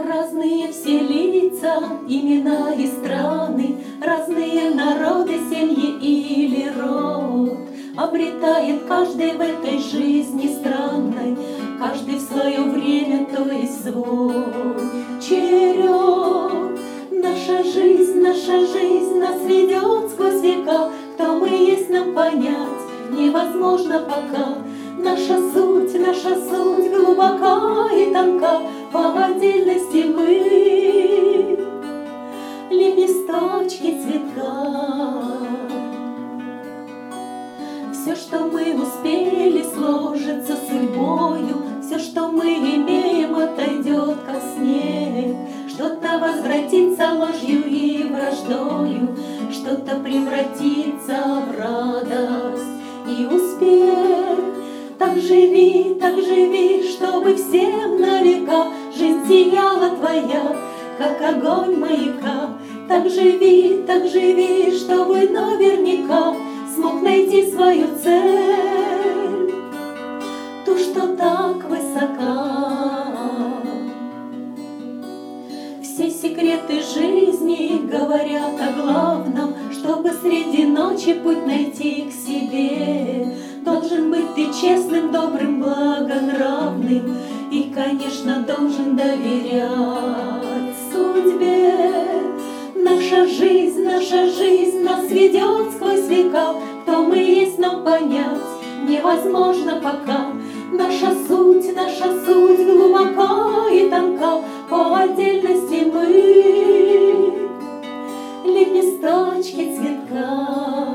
Разные все лица, имена и страны, разные народы, семьи или род. Обретает каждый в этой жизни странной, каждый в свое время, то есть свой черед. Наша жизнь нас ведет сквозь века, кто мы есть, нам понять невозможно пока. Наша суть глубока и тонка, по отдельности мы лепесточки цветка. Все, что мы успели, сложится судьбою, все, что мы имеем, отойдет как снег. Что-то возвратится ложью и враждою, что-то превратится в радость и успех. Так живи, чтобы всем на века жизнь сияла твоя, как огонь маяка. Так живи, чтобы наверняка смог найти свою цель, ту, что так высока. Все секреты жизни говорят о главном, чтобы среди ночи путь найти к себе. Должен быть ты честным, добрым, благонравным и, конечно, должен доверять судьбе. Наша жизнь нас ведет сквозь века, кто мы есть, нам понять невозможно пока. Наша суть глубока и тонка, по отдельности мы лепесточки цветка.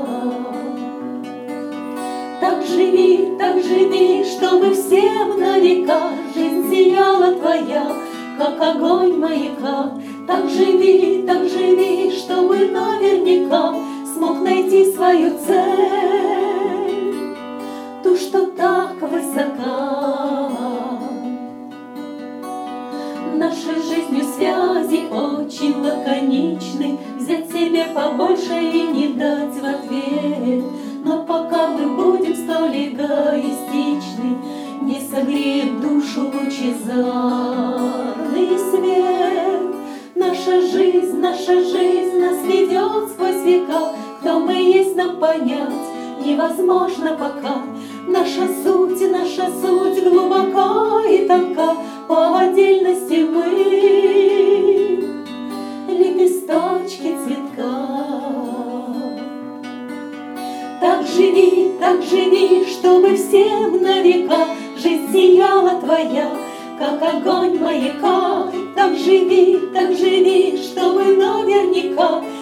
Так живи, чтобы всем на века жизнь сияла твоя, как огонь маяка. Так живи, чтобы наверняка смог найти свою цель, ту, что так высока. Нашей жизнью связи очень лаконичны, взять себе побольше и не дать в ответ. Но пока мы будем столь эгоистичны, не согреет душу лучезарный свет. Наша жизнь нас ведет сквозь века, кто мы есть, нам понять невозможно пока. Наша суть глубока и тонка, по отдельности мы лепесточки цветка. Так живи, чтобы всем на века жизнь сияла твоя, как огонь маяка. Так живи, чтобы наверняка